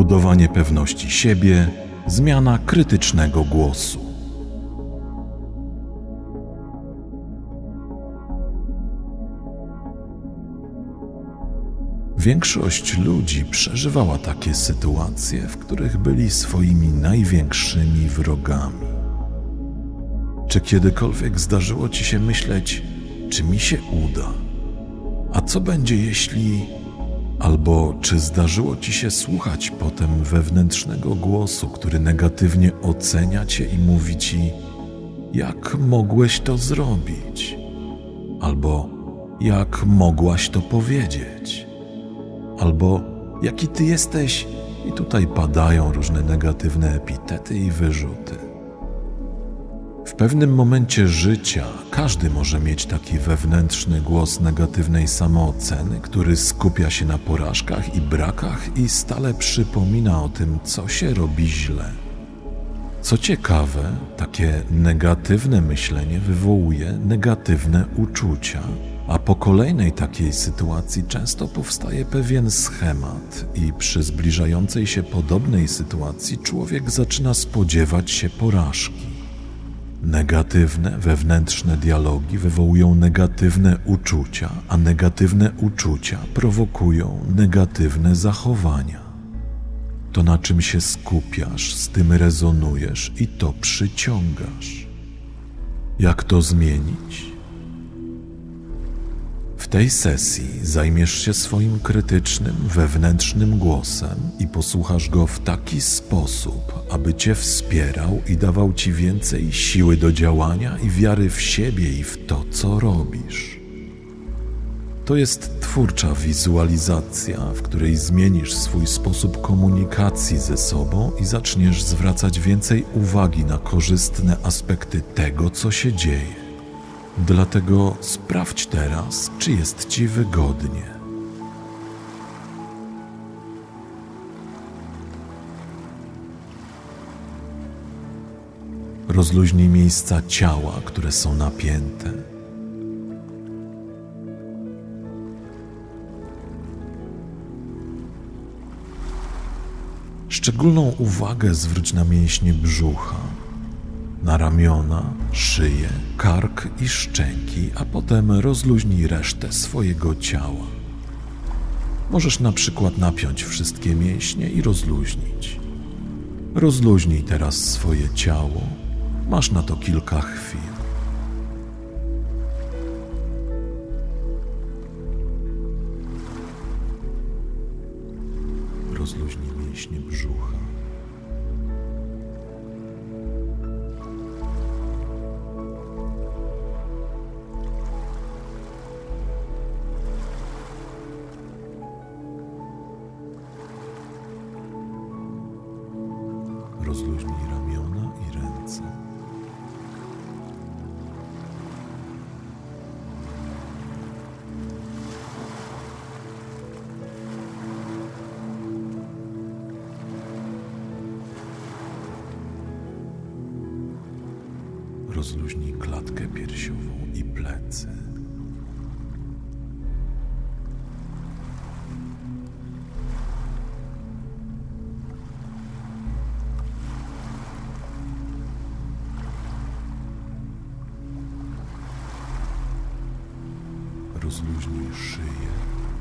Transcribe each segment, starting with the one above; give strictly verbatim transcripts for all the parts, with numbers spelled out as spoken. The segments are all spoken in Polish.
budowanie pewności siebie, zmiana krytycznego głosu. Większość ludzi przeżywała takie sytuacje, w których byli swoimi największymi wrogami. Czy kiedykolwiek zdarzyło ci się myśleć, czy mi się uda? A co będzie jeśli... Albo czy zdarzyło ci się słuchać potem wewnętrznego głosu, który negatywnie ocenia cię i mówi ci, jak mogłeś to zrobić? Albo jak mogłaś to powiedzieć? Albo jaki ty jesteś? I tutaj padają różne negatywne epitety i wyrzuty. W pewnym momencie życia każdy może mieć taki wewnętrzny głos negatywnej samooceny, który skupia się na porażkach i brakach i stale przypomina o tym, co się robi źle. Co ciekawe, takie negatywne myślenie wywołuje negatywne uczucia, a po kolejnej takiej sytuacji często powstaje pewien schemat i przy zbliżającej się podobnej sytuacji człowiek zaczyna spodziewać się porażki. Negatywne, wewnętrzne dialogi wywołują negatywne uczucia, a negatywne uczucia prowokują negatywne zachowania. To, na czym się skupiasz, z tym rezonujesz i to przyciągasz. Jak to zmienić? W tej sesji zajmiesz się swoim krytycznym, wewnętrznym głosem i posłuchasz go w taki sposób, aby cię wspierał i dawał ci więcej siły do działania i wiary w siebie i w to, co robisz. To jest twórcza wizualizacja, w której zmienisz swój sposób komunikacji ze sobą i zaczniesz zwracać więcej uwagi na korzystne aspekty tego, co się dzieje. Dlatego sprawdź teraz, czy jest ci wygodnie. Rozluźnij miejsca ciała, które są napięte. Szczególną uwagę zwróć na mięśnie brzucha, na ramiona, szyję, kark i szczęki, a potem rozluźnij resztę swojego ciała. Możesz na przykład napiąć wszystkie mięśnie i rozluźnić. Rozluźnij teraz swoje ciało. Masz na to kilka chwil. Rozluźnij mięśnie brzucha. Rozluźnij ramiona i ręce. Rozluźnij klatkę piersiową i plecy. Rozluźnij szyję.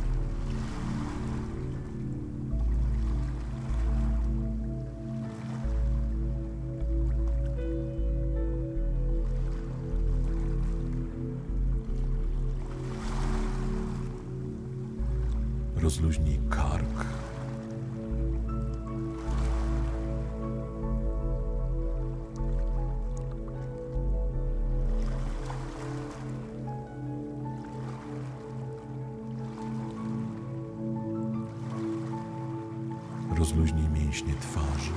Rozluźnij kark. Rozluźnij mięśnie twarzy.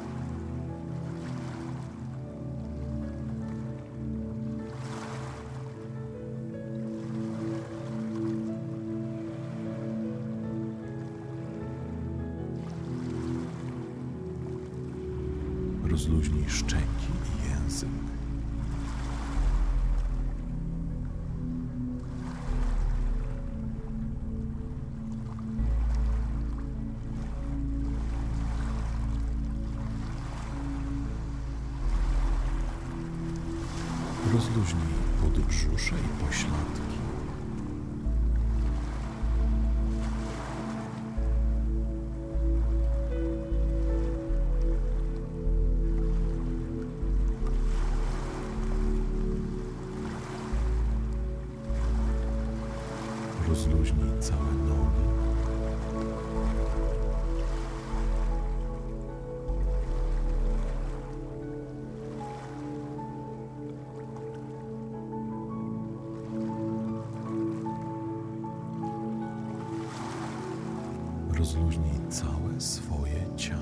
Rozluźnij szczęki i język. Rozluźnij podbrzusze i pośladki. Rozluźnij całe nogi. Rozluźnij całe swoje ciało.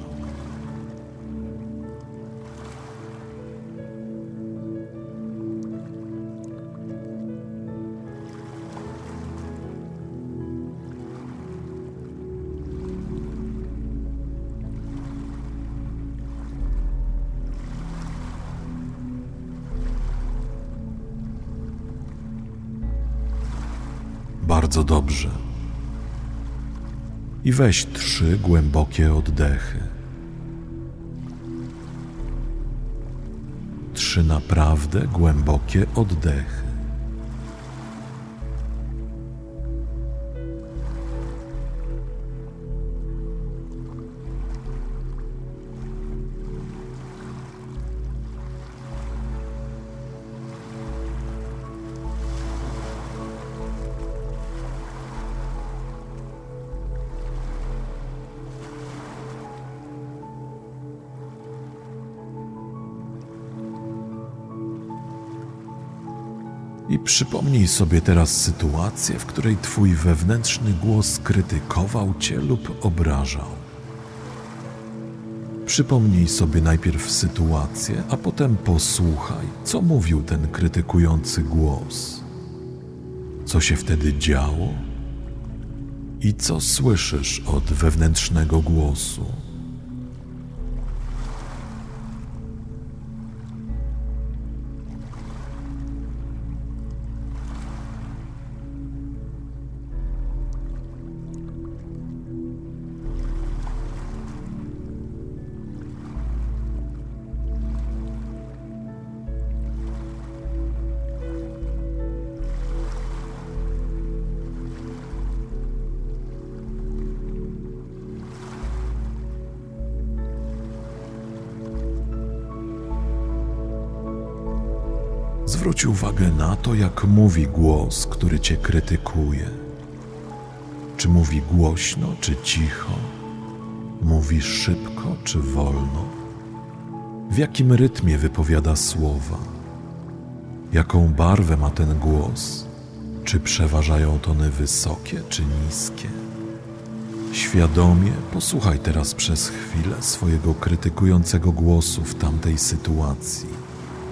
Bardzo dobrze. I weź trzy głębokie oddechy. Trzy naprawdę głębokie oddechy. I przypomnij sobie teraz sytuację, w której twój wewnętrzny głos krytykował cię lub obrażał. Przypomnij sobie najpierw sytuację, a potem posłuchaj, co mówił ten krytykujący głos. Co się wtedy działo i co słyszysz od wewnętrznego głosu. Zwróć uwagę na to, jak mówi głos, który cię krytykuje. Czy mówi głośno, czy cicho? Mówi szybko, czy wolno? W jakim rytmie wypowiada słowa? Jaką barwę ma ten głos? Czy przeważają tony wysokie, czy niskie? Świadomie posłuchaj teraz przez chwilę swojego krytykującego głosu w tamtej sytuacji.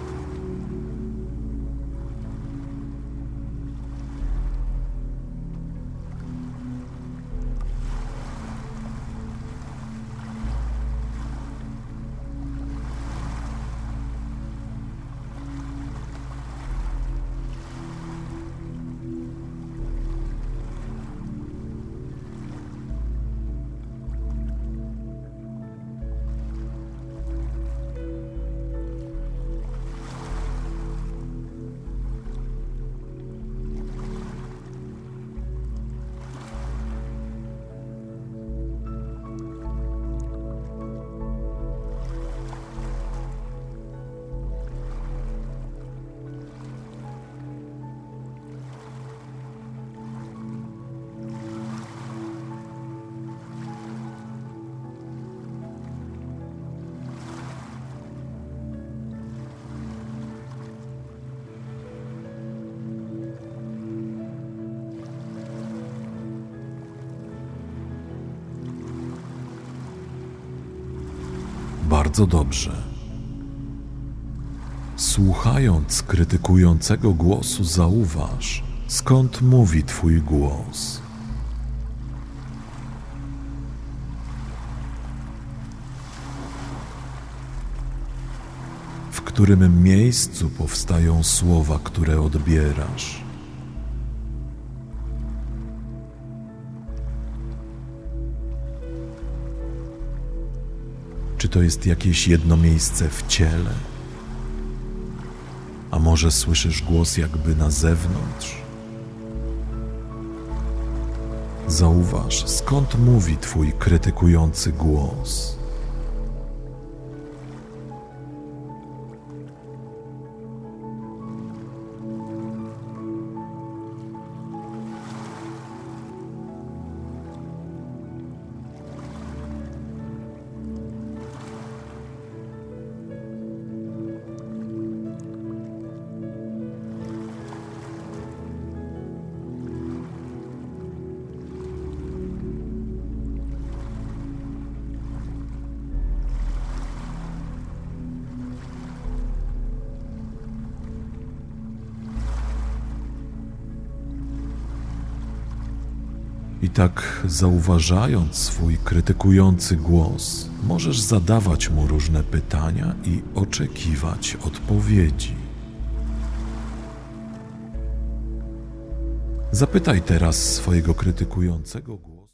Bardzo dobrze. Słuchając krytykującego głosu, zauważ, skąd mówi twój głos. W którym miejscu powstają słowa, które odbierasz? Czy to jest jakieś jedno miejsce w ciele? A może słyszysz głos jakby na zewnątrz? Zauważ, skąd mówi twój krytykujący głos. I tak, zauważając swój krytykujący głos, możesz zadawać mu różne pytania i oczekiwać odpowiedzi. Zapytaj teraz swojego krytykującego głosu.